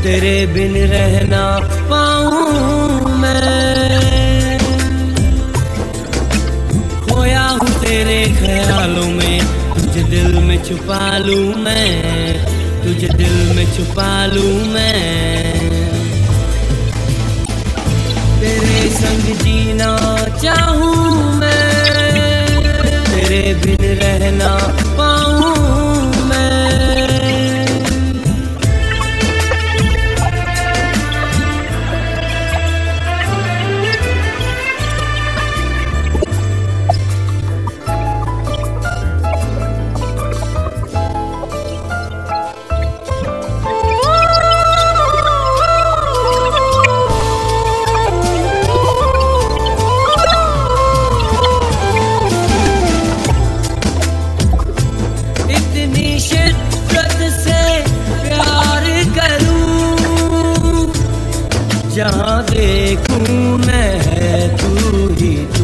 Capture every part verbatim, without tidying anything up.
तेरे बिन रह ना पाऊं मैं। खोया हूँ तेरे ख्यालों में, तुझे दिल में छुपा लूं मैं, तुझे दिल में छुपा लूं मैं। तेरे संग जीना चाहूं मैं, तेरे बिन रह ना पाऊं मैं। जहाँ देखूं मैं है तू ही तू,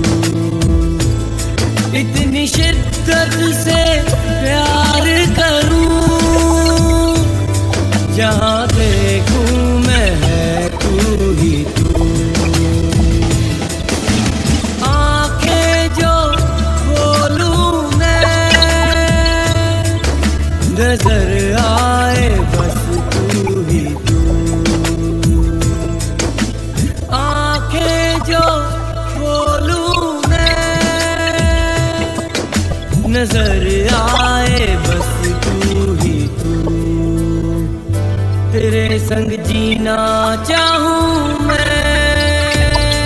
इतनी शिद्दत से प्यार करूं। जहाँ देखूं मैं है तू ही तू। आंखें जो खोलूं मैं, नजर आए बस तू ही तू। नजर आए बस तू ही तू। तेरे संग जीना चाहूं मैं,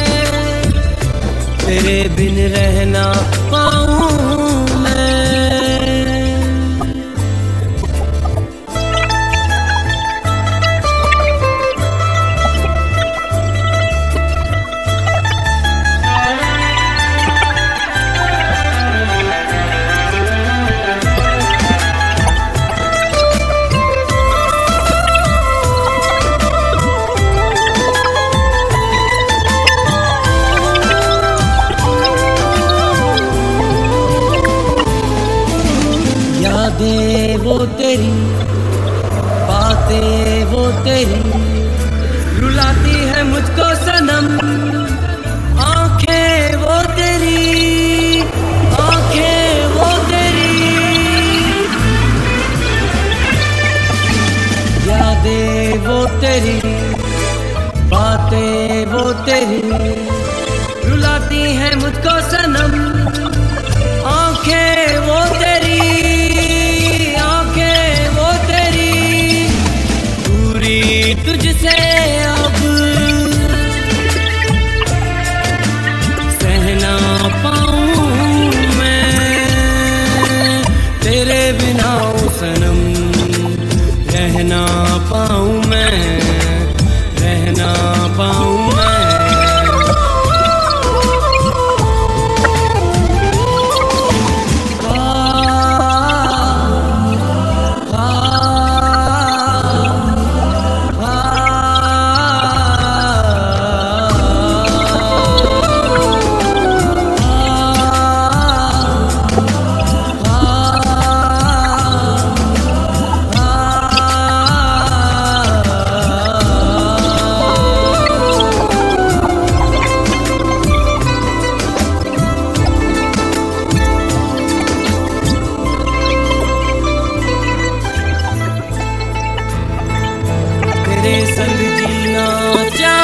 तेरे बिन रहना पाऊं मैं। यादें वो तेरी, बातें वो तेरी, रुलाती है मुझको सनम। आंखें वो तेरी, आंखें वो तेरी। यादें वो तेरी, बातें वो तेरी, रुलाती है मुझको सनम। आंखें वो तेरी, तुझसे अब सहना पाऊं मैं। तेरे बिना सनम रहना पाऊं मैं, रहना पाऊं मैं। तेरे संग जीना चाहूं